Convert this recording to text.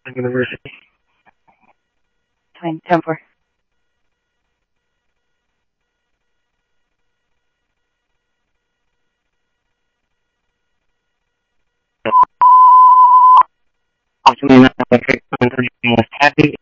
University. Fine, 10-4. Actually, not perfect. Was happy